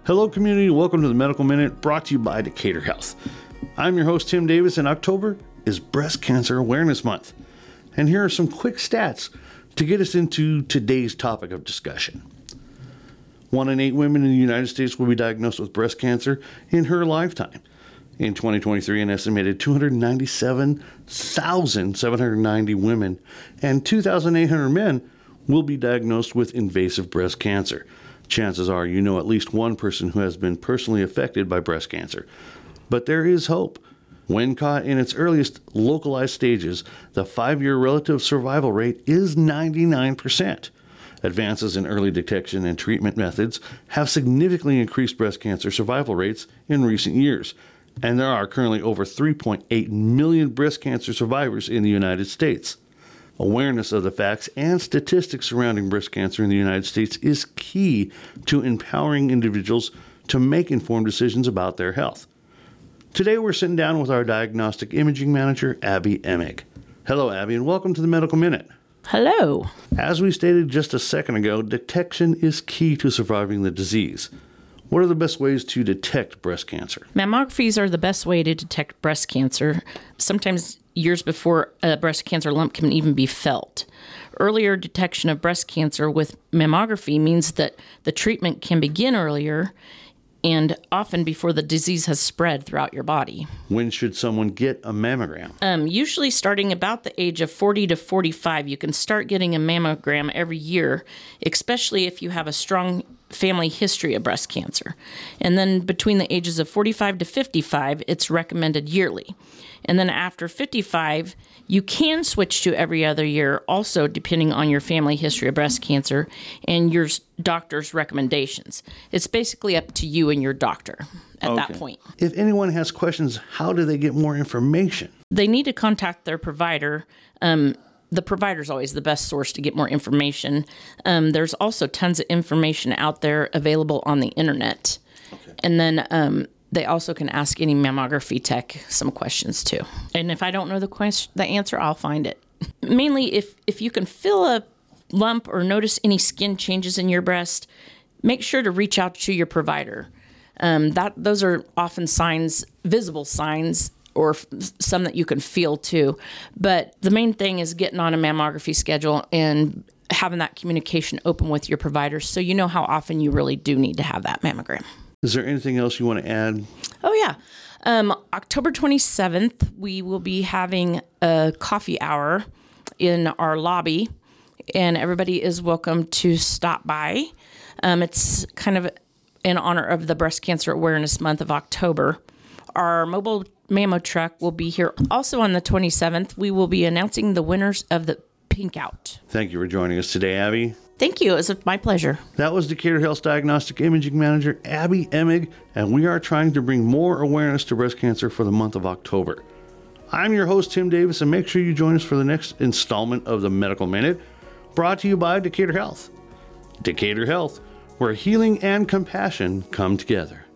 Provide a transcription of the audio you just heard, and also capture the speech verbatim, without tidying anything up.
Hello, community. Welcome to the Medical Minute, brought to you by Decatur Health. I'm your host, Tim Davis, and October is Breast Cancer Awareness Month. And here are some quick stats to get us into today's topic of discussion. One in eight women in the United States will be diagnosed with breast cancer in her lifetime. In twenty twenty-three, an estimated two hundred ninety-seven thousand seven hundred ninety women and two thousand eight hundred men will be diagnosed with invasive breast cancer. Chances are you know at least one person who has been personally affected by breast cancer. But there is hope. When caught in its earliest localized stages, the five-year relative survival rate is ninety-nine percent. Advances in early detection and treatment methods have significantly increased breast cancer survival rates in recent years, and there are currently over three point eight million breast cancer survivors in the United States. Awareness of the facts and statistics surrounding breast cancer in the United States is key to empowering individuals to make informed decisions about their health. Today, we're sitting down with our diagnostic imaging manager, Abby Emig. Hello, Abby, and welcome to the Medical Minute. Hello. As we stated just a second ago, detection is key to surviving the disease. What are the best ways to detect breast cancer? Mammographies are the best way to detect breast cancer, sometimes years before a breast cancer lump can even be felt. Earlier detection of breast cancer with mammography means that the treatment can begin earlier and often before the disease has spread throughout your body. When should someone get a mammogram? Um, usually starting about the age of forty to forty-five, you can start getting a mammogram every year, especially if you have a strong family history of breast cancer. And then between the ages of forty-five to fifty-five, it's recommended yearly. And then after fifty-five, you can switch to every other year, also depending on your family history of breast cancer and your doctor's recommendations. It's basically up to you and your doctor at Okay. that point. If anyone has questions, how do they get more information? They need to contact their provider. Um, the provider is always the best source to get more information. Um, there's also tons of information out there available on the internet. Okay. And then um, they also can ask any mammography tech some questions too. And if I don't know the question, the answer, I'll find it. Mainly, if if you can feel a lump or notice any skin changes in your breast, make sure to reach out to your provider. Um, that those are often signs, visible signs, or f- some that you can feel too. But the main thing is getting on a mammography schedule and having that communication open with your provider so you know how often you really do need to have that mammogram. Is there anything else you want to add? Oh, yeah. Um, October twenty-seventh, we will be having a coffee hour in our lobby, and everybody is welcome to stop by. Um, it's kind of in honor of the Breast Cancer Awareness Month of October. Our mobile mammo truck will be here also on the twenty-seventh. We will be announcing the winners of the Pink Out. Thank you for joining us today, Abby. Thank you. It was my pleasure. That was Decatur Health's Diagnostic Imaging Manager, Abby Emig, and we are trying to bring more awareness to breast cancer for the month of October. I'm your host, Tim Davis, and make sure you join us for the next installment of the Medical Minute, brought to you by Decatur Health. Decatur Health, where healing and compassion come together.